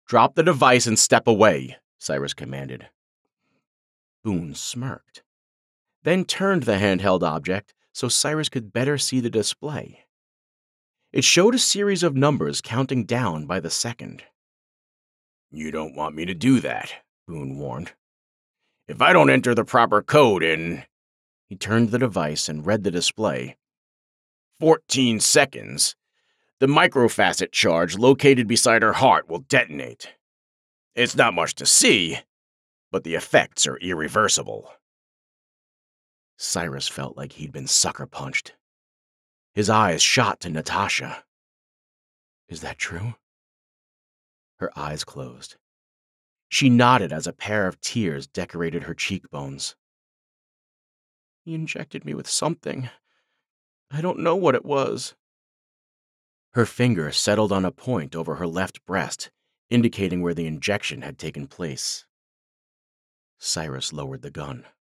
"Drop the device and step away," Cyrus commanded. Boone smirked, then turned the handheld object so Cyrus could better see the display. It showed a series of numbers counting down by the second. "You don't want me to do that," Boone warned. "If I don't enter the proper code in—" He turned the device and read the display. 14 seconds. The microfacet charge located beside her heart will detonate. It's not much to see, but the effects are irreversible." Cyrus felt like he'd been sucker punched. His eyes shot to Natasha. "Is that true?" Her eyes closed. She nodded as a pair of tears decorated her cheekbones. "He injected me with something. I don't know what it was." Her finger settled on a point over her left breast, indicating where the injection had taken place. Cyrus lowered the gun.